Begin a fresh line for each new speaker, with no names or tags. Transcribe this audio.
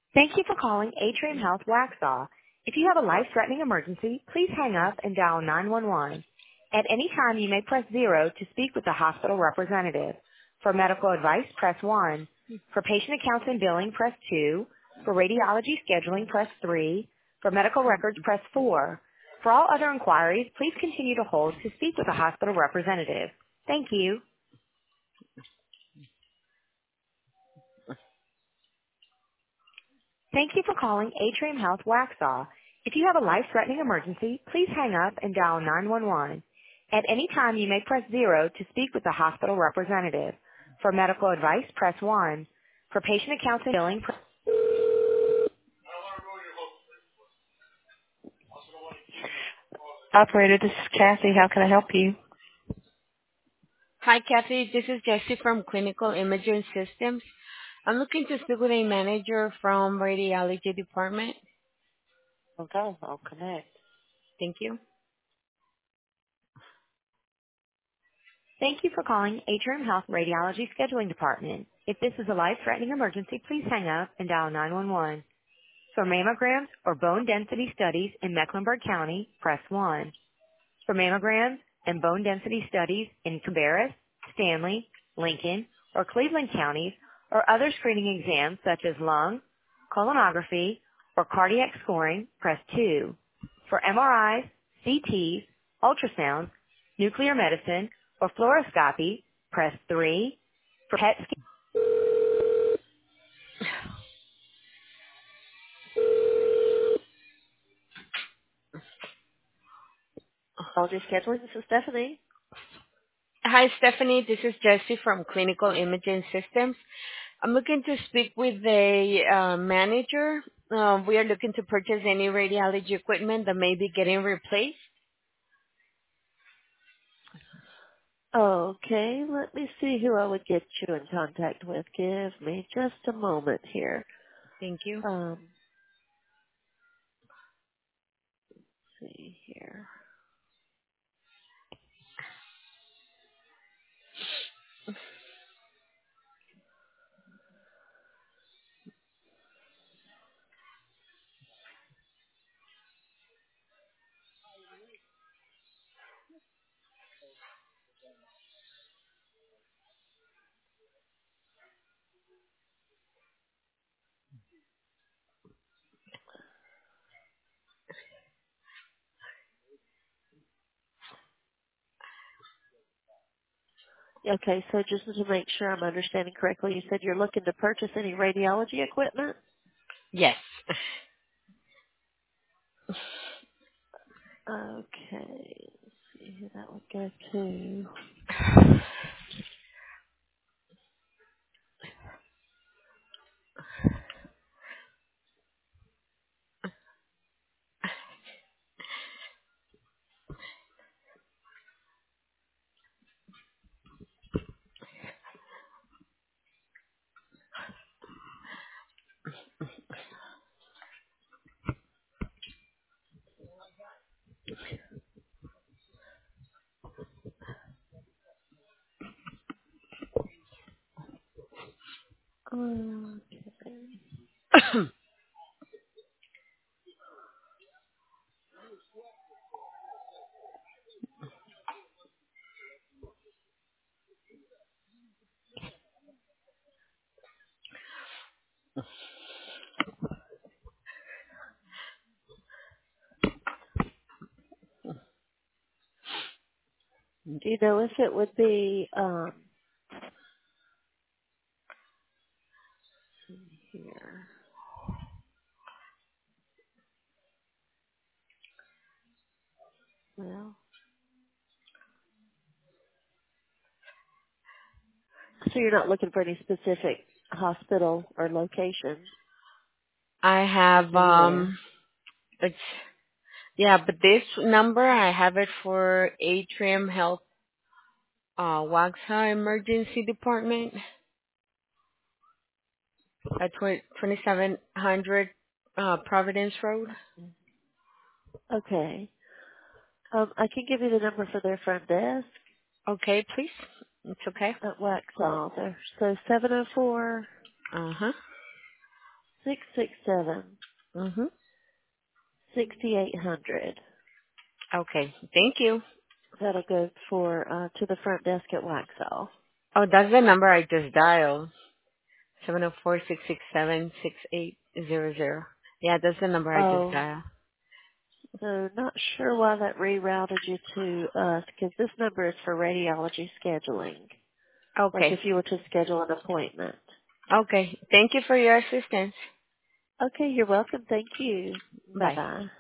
Thank you for calling Atrium Health Waxhaw. If you have a life-threatening emergency, please hang up and dial 911. At any time, you may press 0 to speak with a hospital representative. For medical advice, press 1. For patient accounts and billing, press 2. For radiology scheduling, press 3. For medical records, press 4. For all other inquiries, please continue to hold to speak with a hospital representative. Thank you. Thank you for calling Atrium Health Waxhaw. If you have a life-threatening emergency, please hang up and dial 911. At any time, you may press 0 to speak with a hospital representative. For medical advice, press 1. For patient accounts and billing, Operator, this is Kathy. How can I help you?
Hi, Kathy. This is Jessie from Clinical Imaging Systems. I'm looking to speak with a manager from radiology department.
Okay, I'll connect.
Thank you.
Thank you for calling Atrium Health Radiology Scheduling Department. If this is a life-threatening emergency, please hang up and dial 911. For mammograms or bone density studies in Mecklenburg County, press 1. For mammograms and bone density studies in Cabarrus, Stanley, Lincoln, or Cleveland counties, or other screening exams such as lung, colonography, or cardiac scoring, press 2. For MRIs, CTs, ultrasounds, nuclear medicine, or fluoroscopy, press 3. For PET scan, Radiology Scheduling, this is Stephanie.
Hi, Stephanie. This is Jessie from Clinical Imaging Systems. I'm looking to speak with a manager. We are looking to purchase any radiology equipment that may be getting replaced.
Okay, let me see who I would get you in contact with. Give me just a moment here.
Thank you.
Let's see here. Okay, so just to make sure I'm understanding correctly, you said you're looking to purchase any radiology equipment?
Yes.
Okay, let's see who that would go to. Okay. Do you know if it would be, here, well, so you're not looking for any specific hospital or location?
I
Just
have
anywhere.
it's yeah, but this number I have it for Atrium Health Waxhaw Emergency Department at 2700 Providence Road.
Okay. I can give you the number for their front desk
Okay, please. It's okay.
at Waxhaw. So 704
Uh huh.
667
Mm-hmm.
6800.
Okay. Thank you.
That'll go for to the front desk at Waxhaw.
Oh, that's the number I just dialed. 704-667-6800. Yeah, that's the number I just
Oh,
dialed.
so not sure why that rerouted you to us because this number is for radiology scheduling. Like
Okay.
if you were to schedule an appointment.
Okay. Thank you for your assistance.
Okay, you're welcome. Thank you. Bye
Bye.
bye.